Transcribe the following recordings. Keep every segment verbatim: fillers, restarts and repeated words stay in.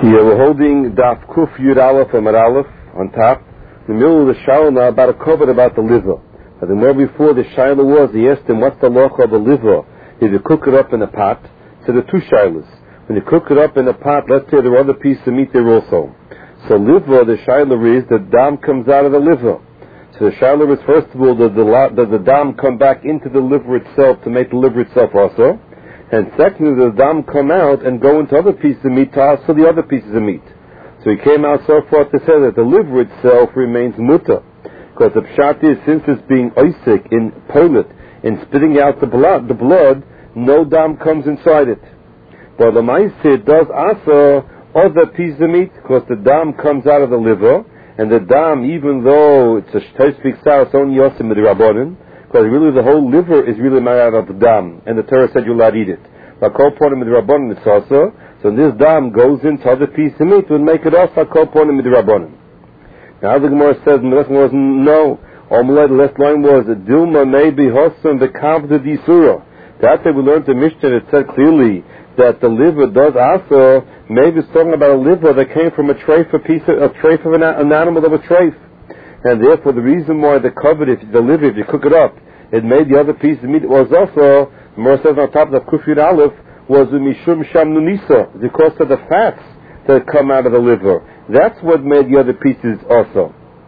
Yeah, we're holding Daf Kuf Yud Aleph Amar Aleph on top. In the middle of the Shaila now about a cover about the liver. But the more before the Shaila was, he asked him, what's the locha of the liver? If you cook it up in a pot, so there are two Shailas. When you cook it up in a pot, let's say there are other pieces of meat there also. So liver, the Shaila is the dam comes out of the liver. So the Shaila is, first of all, does the, does the dam come back into the liver itself to make the liver itself also? And secondly, does the dam come out and go into other pieces of meat to also the other pieces of meat? So he came out so far to say that the liver itself remains muta. Because the pshat is, since it's being oisik in polit, in spitting out the blood, the blood, no dam comes inside it. But the ma'aseh does also other pieces of meat, because the dam comes out of the liver, and the dam, even though it's a shtospik sar, it's only yosim with the rabbanon, because really the whole liver is really made out of the dam, and the Torah said you'll not eat it. But kol ponim with the rabbanon it's also, so this dam goes into other pieces of meat, would make it also kol ponim with the rabbanon. Now the Gemara says, and the lesson was no. Omelette, the last line was Dilma maybe hossam the kavda disura. That day we learned the Mishnah, it said clearly that the liver does also, maybe it's talking about a liver that came from a treif, a piece of, a treif of an, an animal that was treif. And therefore the reason why the covered, if the liver, if you cook it up, it made the other piece of meat, was also, the Gemara says on top of the Kufir Aleph, was mishum sham nunisa, because of the fats that come out of the liver. That's what made the other pieces also.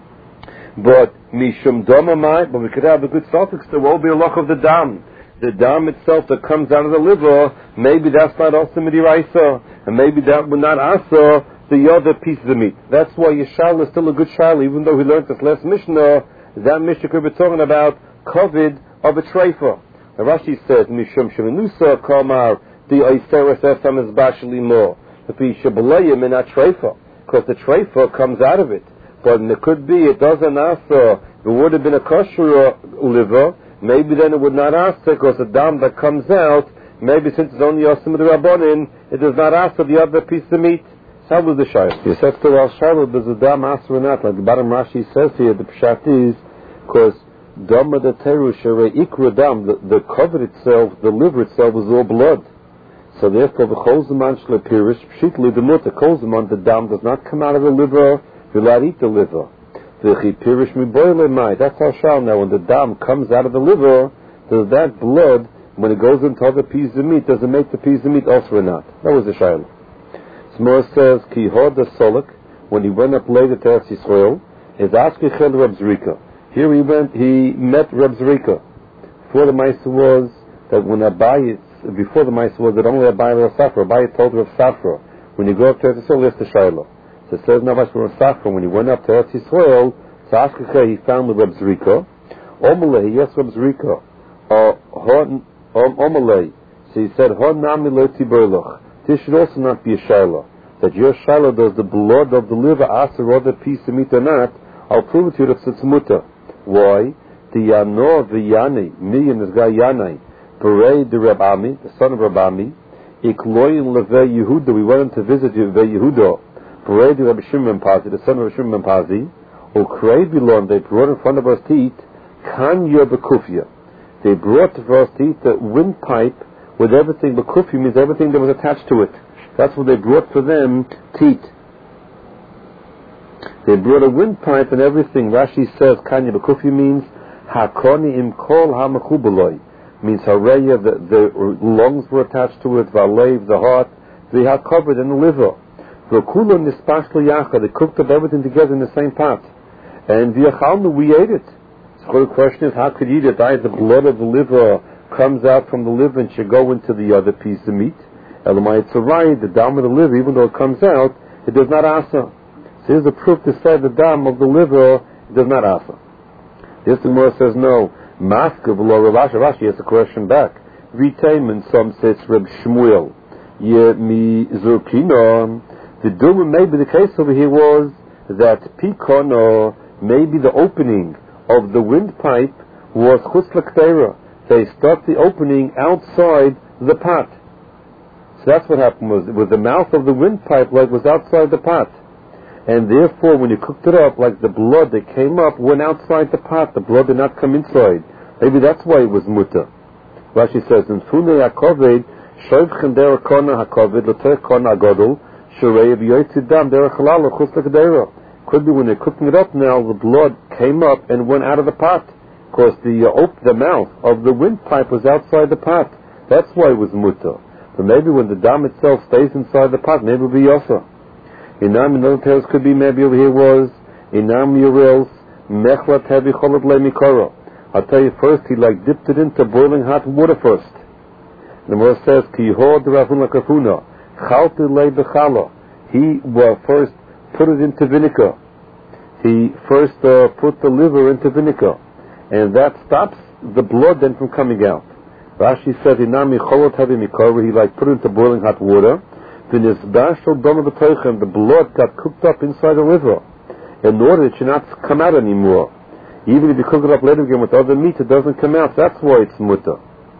But mishum domamai, but we could have a good suffix, there will be a loch of the dam. The dam itself that comes out of the liver, maybe that's not also midiraisa, and maybe that would not also the other pieces of meat. That's why Yeshal is still a good shal, even though we learned this last Mishnah, that Mishnah could be talking about COVID of a treifa. The Rashi says, Mishum Shemenusa Kamar, the Oiseres Esam is Bashali Mo, the Pishabalayim in that treifa, because the treifa comes out of it. But it could be, it doesn't also, it would have been a kosher liver, maybe then it would not ask because the dam that comes out, maybe since it's only Yosim of the Rabbonin, it does not ask for the other piece of meat. So how was the Shaila? He says to Al Shaila, does the dam ask or not? Like the bottom Rashi says here, the pshat is, because dam of the teru shere ikra dam, the cover itself, the liver itself was all blood. So therefore, the cholzaman shlepirish, pshitli the muta, cholzaman, the dam does not come out of the liver, you'll not eat the liver. The chipirish mi boile mai, that's our shal now, when the dam comes out of the liver, does that blood, when it goes into other pieces of meat, does it make the piece of meat also or not? That was the shayla. Smor says, Ki hod the solik, when he went up later to Eretz Yisrael, is Askechel Reb Zrika. Here he went, he met Reb Zrika. Before the Maisa was, that when Abaye, before the Maisa was, that only Abaye Reb Safra, Abaye told Reb Safra, when you go up to Eretz Yisrael, that's the shayla. So it says, Navash Reb Safra, when he went up to Eretz Yisrael, so Askechel, he found the Reb Zrika. Omeleh, yes, Reb Zrika. Omeleh. So he said, Hon nami lo tiberloch. This should also not be a shayla. That your shayla, does the blood of the liver ask or other piece of meat or not? I'll prove it to you that it's muta. Why? The Yano v'Yani, million is guy Yanai, Berei the Reb Ami, the son of Reb Ami, Ikloyin leve Yehuda, we went in to visit Leve Yehuda, Berei the Reb Shimon Pazi, the son of Reb Shimon Pazi, Ukrei Bilon, they brought in front of us to eat, Kanya Bekufya. They brought for us to eat the windpipe with everything, Bekufya means everything that was attached to it. That's what they brought for them to eat. They brought a windpipe and everything. Rashi says, Kanya Bekufya means, Hakoni im kol ha-mechubeloi. Means Hareya, the, the lungs were attached to it, Valev, the heart, they had covered in the liver. V'kulam nispashlo yacha, they cooked up everything together in the same pot. And v'yachalnu, we ate it. So the question is, how could you eat it? I, the blood of the liver comes out from the liver and should go into the other piece of meat. Elamai Tzarai, the dam of the liver, even though it comes out, it does not asa. So here's the proof to say the dam of the liver does not asa. This Gemara says no. Maska v'lo Rav Ashi. Rashi has a question back. V'teimen, some say it's Reb Shmuel. Ye mi zurkino. The duma, maybe the case over here was that pikono, maybe the opening of the windpipe was chutz l'ktera. They stopped the opening outside the pot. So that's what happened, was with the mouth of the windpipe like was outside the pot. And therefore when you cooked it up, like the blood that came up went outside the pot, the blood did not come inside. Maybe that's why it was muta. Rashi says, in Funei HaKoved, Shoivchen der Kona HaKoved, L'ter Kona HaGodol, Sharei b'yoytzi dam derech halal chutz l'kedera. Could be when they're cooking it up now, the blood came up and went out of the pot, because the uh, op- the mouth of the windpipe was outside the pot. That's why it was mutter. But maybe when the dam itself stays inside the pot, maybe it'll be yosa. Inam in other tales could be maybe over here was Inam Yurels Mechlat Hebi Cholat Le Mikoro. I'll tell you first, he like dipped it into boiling hot water first. The Gemara says Ki Ho D'Ravuna Kafuna Chalti Le Bechala. He well, first put it into vinegar. He first uh, put the liver into vinegar, and that stops the blood then from coming out. Rashi said Inam Cholot Hebi Mikoro. He like put it into boiling hot water. The blood got cooked up inside the liver in order it should not come out anymore. Even if you cook it up later again with other meat, it doesn't come out. That's why it's mutter.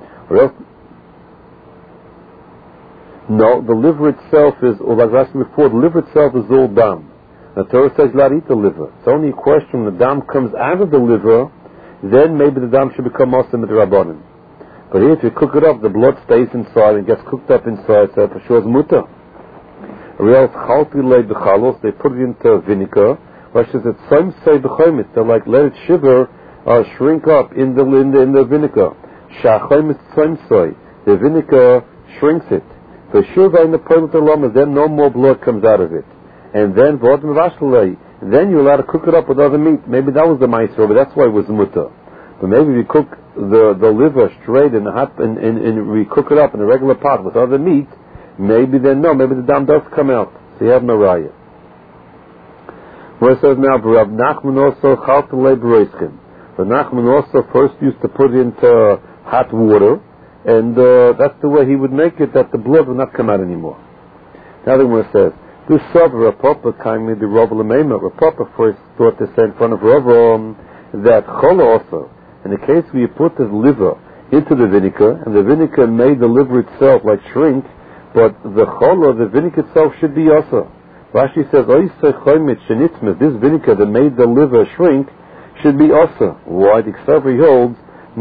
No, the liver itself is, or like I said before, the liver itself is all dam. The Torah says not eat the liver. It's only a question when the dam comes out of the liver, then maybe the dam should become awesome with the rabbanim. But here, if you cook it up, the blood stays inside and gets cooked up inside, so for sure it's mutter. Or else, chalti le b'chalos, they put it into vinegar. Rashi says it's some say b'chomet. They like let it shiver, uh, shrink up in the in the, in the vinegar. Shachomet some say the vinegar shrinks it. For sure, by the point of the lama, then no more blood comes out of it. And then v'odem vashlei, then you're allowed to cook it up with other meat. Maybe that was the ma'aser, but that's why it was mutter. But maybe if you cook the the liver straight in the hot and, and, and we cook it up in a regular pot with other meat, maybe then no, maybe the dam does come out. So you have no raya. Where it says now, Rav Nachman also chaltelei b'roiskin. Rav Nachman also first used to put it into hot water, and uh, that's the way he would make it, that the blood would not come out anymore. Now the Gemara says, this sub Rav Papa kindly the Rav Lamema. Rav Papa first thought to say in front of Rav that chol also, in the case where you put the liver into the vinegar, and the vinegar made the liver itself like shrink, but the chol, the vinegar itself should be also. Rashi says, this vinegar that made the liver shrink should be also. Why? The Ksavri holds,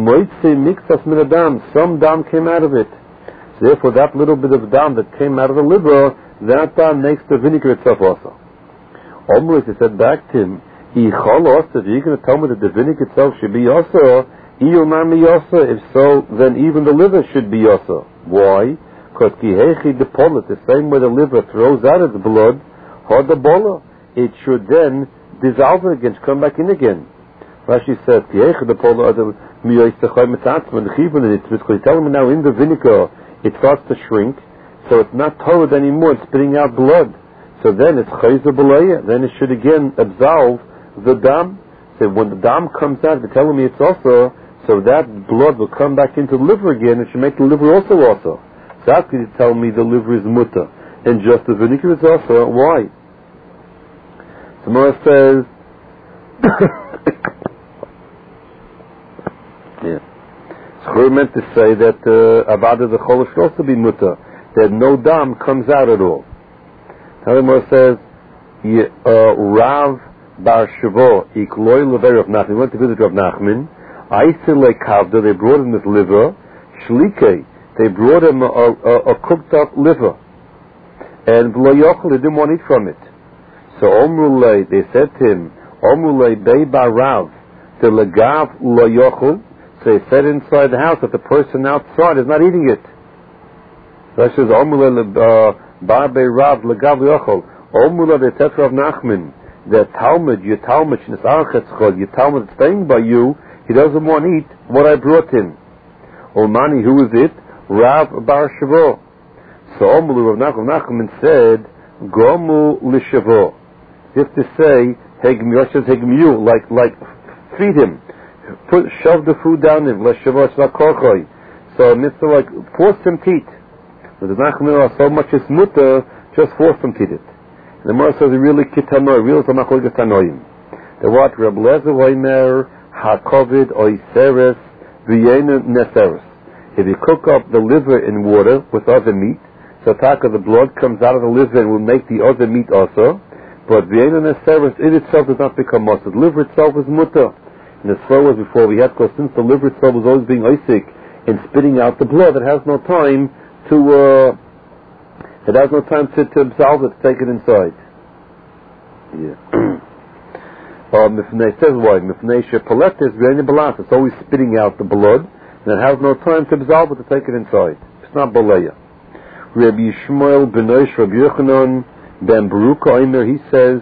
some dam came out of it. So therefore, that little bit of dam that came out of the liver, that dam makes the vinegar itself also. Omri said back to him, if you're going to tell me that the vinegar itself should be also, if so, then even the liver should be also. Why? Because the same way the liver throws out its blood, it should then dissolve it again, come back in again. Rashi says, you're telling me now in the vinegar it starts to shrink, so it's not torrid anymore, it's spitting out blood. So then it's chayzer b'leya, then it should again absolve the dam. So when the dam comes out, they're telling me it's also, so that blood will come back into the liver again, it should make the liver also also. So how could you tell me the liver is mutter, and just the vinegar is also? Why? Samara says, yeah. So we're meant to say that uh, Avada the Chol should also be mutter, that no dam comes out at all. Samara says, uh, Rav Bar Shavo, Ikloy Lever of Nachman, he went to visit Rav Nachman, Aisele Kavda, they brought him his liver, Shlike, they brought him a, a, a cooked up liver, and B'lo Yochel, they didn't want to eat from it. So Omrulei, they said to him, Omrulei Bei Bar Rav, the Legav Lo Yochel, so they said inside the house that the person outside is not eating it. That says Omrulei Bar Bei Rav Legav Lo Yochel, Omrulei, they said to Rav Nachman, the Talmud, your Talmud, your Talmud is staying by you, he doesn't want to eat what I brought him. Omani, who is it? Rav Bar Shavo. So Omulu Rav Nachman said, Gomu Lishavo. You have to say, Hegmiyu, like, like, feed him. Put, shove the food down him. Lishavo, it's not korchoi. So, Mister like, force him to eat. The Nachman, so much is mutter, just force him to eat it. The Gemara says, really kitanoy, real zamachol getanoyim. The what? Reb Lezer Oimer, hakovid oiseres, v'yenu neseres. If you cook up the liver in water with other meat, so taka the blood comes out of the liver and will make the other meat also. But v'yenu neseres, it itself does not become mutter. The liver itself is mutter. And as far as before we had, because since the liver itself was always being oisik and spitting out the blood, it has no time to uh, It has no time to, to absolve it, to take it inside. Yeah. Uh, Mifnei says why? Mifnei shepalet is very balas. It's always spitting out the blood, and it has no time to absolve it, to take it inside. It's not baleya. Rabbi Yishmael benoish Rabbi Yochanan ben Baruch Omer, he says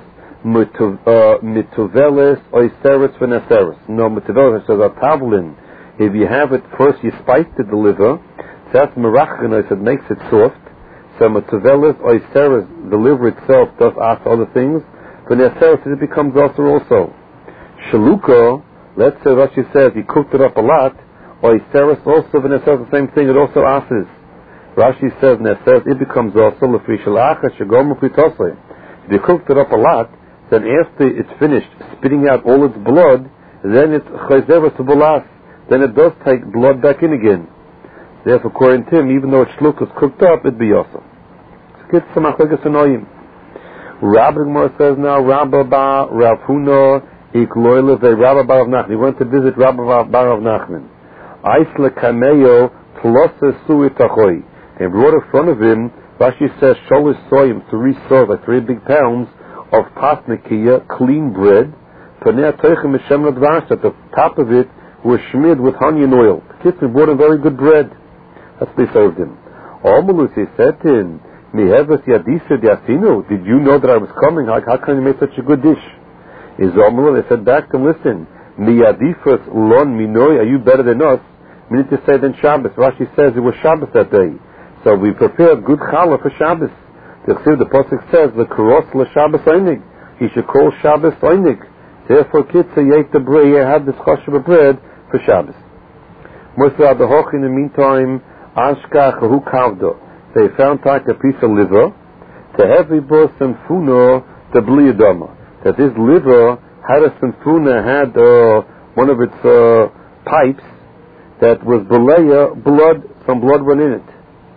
mituveles oiseres v'neseres. No, mituveles says a tavlin. If you have it first, you spice the liver. That's merachgenos. It makes it soft. So mituveles oiseres, the liver itself does ask other things. V'neseres, it becomes also also. Shaluka, let's say Rashi says he cooked it up a lot. Oiseres also v'neseres, the same thing. It also asks. Rashi says neseres, it becomes also lefishal acha shagom ufitosay. If you cooked it up a lot, then after it's finished spitting out all its blood, then it's chayzeres bulas. Then it does take blood back in again. Therefore, according to him, even though its shluk is cooked up, it'd be also. Get some achagas anoyim. Rabbi Gemara says now, Rabba ba Rav Huna ikloile ve Rabba bar Rav Nachman. He went to visit Rabba bar Rav Nachman. Aisle kameyo tlose suitachoi. And brought in front of him, Rashi says, sholish soyim, three soy, like three big pounds of pasnikia, clean bread. Panei toichem mishem advash. At the top of it was smeared with honey and oil. The kids brought him very good bread. That's what they served him. Omulus, he said to him, Miheves yadisa diasinu. Did you know that I was coming? How, how can you make such a good dish? Is Omulus, they said back to him, listen, miyadifas lon minoi, are you better than us? We need to say then Shabbos. Rashi says it was Shabbos that day. So we prepared good challah for Shabbos. The the pasuk says the karos l'Shabbos oinig. He should call Shabbos oinig. Therefore, kitzah ate the bread. He had this chashuv bread for Shabbos. Moshe the hoch in the meantime, ashkach hu kavdo. They found like a piece of liver. To heavy bos simfuna the bliyadama. That this liver had a simfuna, had uh, one of its uh, pipes that was beleya, blood, some blood went in it.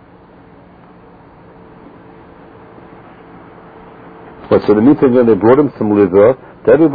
But so the meeting when they brought him some liver, he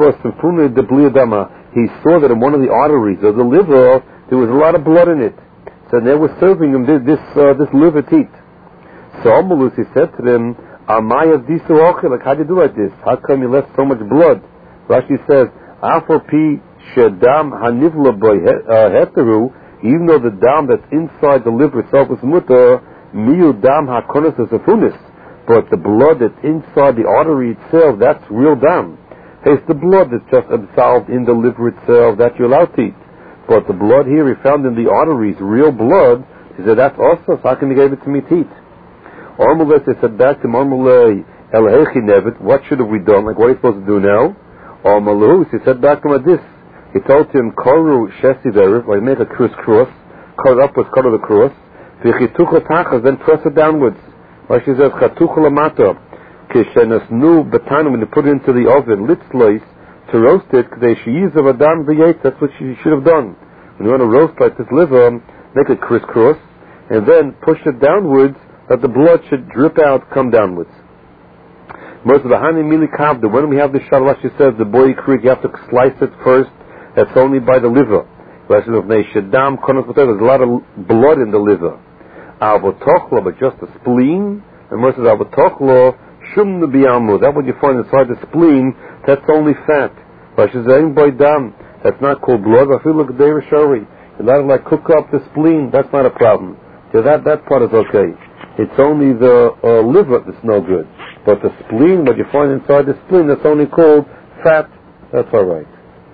saw that in one of the arteries of the liver there was a lot of blood in it. So they were serving him this this, uh, this liver teat. So Amalus, he said to them, Amaya disu like how do you do like this? How come you left so much blood? Rashi says, Afar pi shedam hanivla boy heteru, even though the dam that's inside the liver itself is mutter, miu dam hakonas asafunis. But the blood that's inside the artery itself, that's real dam. It's the blood that's just absolved in the liver itself that you're allowed to eat. But the blood here we found in the arteries, real blood, he said that's also, so how can you give it to me to eat? Armuleh, they said back to Marmuleh, Elhechi Nevet, what should have we done? Like what are you supposed to do now? Armuleh, he said back to him this. He told him, Koru Shesi Verev, like make a crisscross, cut it up with cut of the cross, Vichitucha Tachas, then press it downwards. Like she says, Chatucha Lamata, Kishenasnu Batanu, when you put it into the oven, litzlois, to roast it, Kadesh of Adam V'yet, that's what she should have done. When you want to roast like this liver, make it crisscross, and then push it downwards, that the blood should drip out, come downwards. Most of the Hani Mili Kavda, when we have the Shalash, she says, the boy creek, you have to slice it first, that's only by the liver. There's a lot of blood in the liver. Avotochlo, but just the spleen, and most of the avotochlo, shum nebiyamu, that what you find inside the spleen, that's only fat. That's not called blood. I feel like Deir Shari. You're allowed to like cook up the spleen, that's not a problem. So that, that part is okay. It's only the uh, liver that's no good. But the spleen, what you find inside the spleen, that's only called fat, that's alright.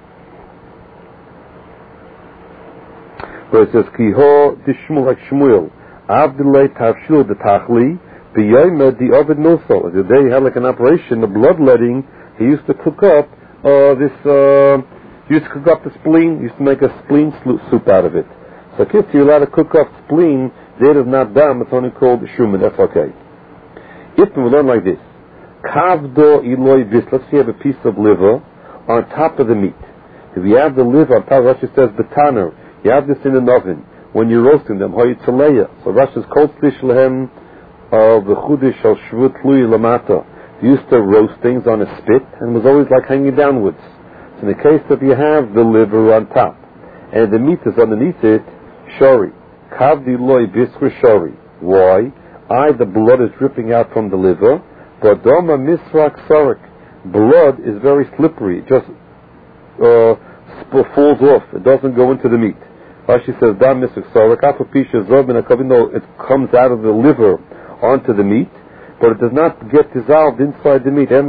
But it says, Kiho dishmul like Shmuel. Avdilay tavshil the tachli, b'yoymed the ovid milso. The day he had like an operation, the bloodletting, he used to cook up uh, this, uh, he used to cook up the spleen, he used to make a spleen soup out of it. So kids, you're allowed to cook up spleen, that is not dam, it's only called shuman, that's okay. If we learn like this, kavdo iloy vis, let's say you have a piece of liver on top of the meat. If you have the liver on top, Rashi says, betano, you have this in an oven. When you're roasting them, hoyitzaleya. So Rashi's kol tzlish lehem of the chudish al shvut lui lamata. They used to roast things on a spit and it was always like hanging downwards. So in the case that you have the liver on top and the meat is underneath it, shori. Kavdi loy biskra shori. Why? I, the blood is dripping out from the liver, but doma misrak sarik. Blood is very slippery. It just uh, sp- falls off. It doesn't go into the meat. Rashi says, dam misrak sarik. It comes out of the liver onto the meat, but it does not get dissolved inside the meat.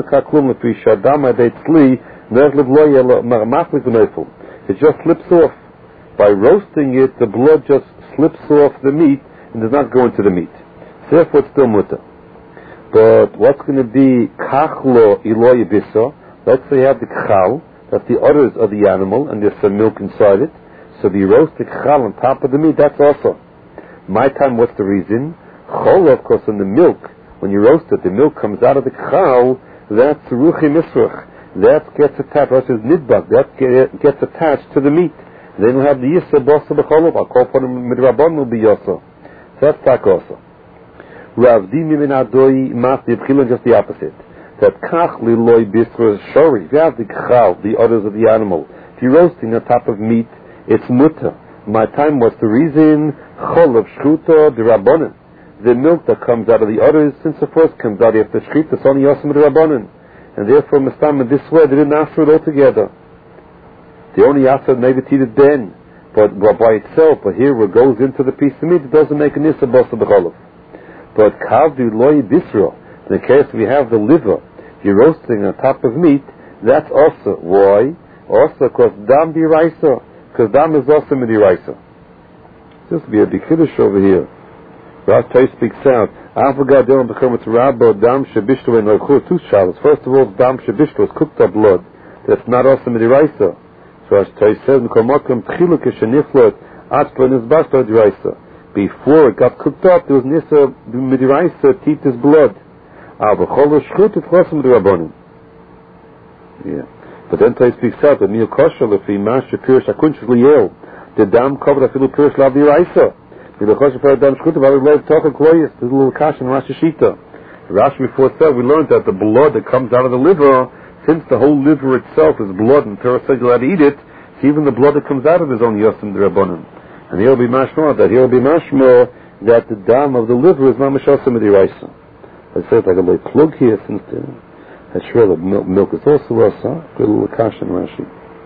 It just slips off. By roasting it, the blood just slips off the meat and does not go into the meat. Therefore, it's still mutter. But what's going to be kachlo iloy bisa? Let's say you have the kchal, that's the udders of the animal, and there's some milk inside it. So the roasted kchal on top of the meat, that's also. My time, what's the reason? Chol, of course, in the milk, when you roast it, the milk comes out of the kchal, that's ruchi misruch. That gets attached, that is nidbak, that get, gets attached to the meat. Then we'll have the yisa bosa b'cholov. I'll call for them midrabon will be yosa. That's tak also. Rav dimi min adoi mas the just the opposite. That kach liloy bisra shori. If you have the kchal, the udders of the animal, if you're roasting on top of meat, it's mutter. My time was the reason cholav shchuta d'rabonin. The milk that comes out of the udders, since the first comes out after shchuta, it's only yosim d'rabonin, and therefore mistam in this way they didn't ask for it altogether. The only answer maybe to eat it then, but by itself. But here, where it goes into the piece of meat, it doesn't make an issa bosa b'cholov. But kavdu loy bisra. In the case we have the liver, you're roasting on top of meat. That's also why. Also, because dam diraisa, because dam is also midiraisa. This will be a big kiddush over here. Rav Tay speaks out. Avagadim b'chermet rabbo dam shebishto and loichu two shalos. First of all, dam shebishto is cooked up blood. That's not also midiraisa. So as Tay says, before it got cooked up, there was nisa midiraisa to eat his blood. Yeah. But then Tay speaks out, the meal kosher lefi masha pirish akunsh liyel. The dam covered a filu pirish la diraisa. The kosher for dam shkuta v'avi loy tocha kloyis. There's a little kash in Rashi Shita. Rashi before said, we learned that the blood that comes out of the liver, since the whole liver itself is blood and Torah says you'll have to eat it, so even the blood that comes out of it is only yosim d'rabonim. And he'll be mashma that he'll be mashma that the dam of the liver is mamash yosim d'iraisa. I said like a little plug here since the I'm sure the milk, milk is also rasa. Good little kash in Rashi.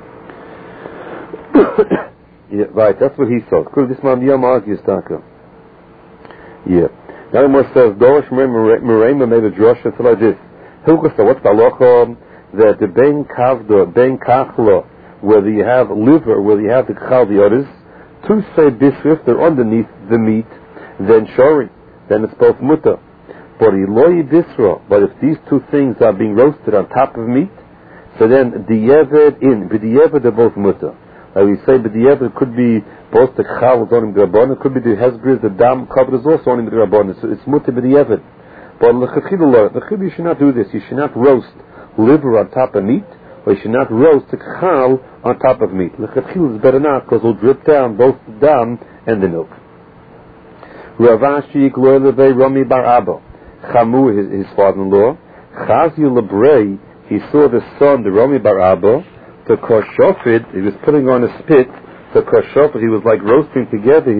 Yeah, right. That's what he saw. This man Yom argues taka. Yeah. Now he says Dorish Merema made a drasha until like this. Hilchasa, what's the halacha? That the ben kavda, ben kachla, whether you have liver, whether you have the kachal, the others, to say bisrif, they're underneath the meat, then shori, then it's both mutter. But iloi bisra, but if these two things are being roasted on top of meat, so then dieved in, b'dieved they're both mutter. Like we say, b'dieved could be both the kachal is only midrabon, it could be the hezgriz, the dam covered is also only midrabon, so it's mutter b'dieved. But l'chachidullah, l'chid you should not do this, you should not roast liver on top of meat, or you should not roast the kachal on top of meat. L'chachil is better not, because it'll drip down both the dam and the milk. Ravashi Gloy Levei Rami Bar Abba, Chamu, his, his father-in-law, Chazi Lebrei, he saw the son, the Rami Bar Abba, the Koshofid, he was putting on a spit, the Koshofid, he was like roasting together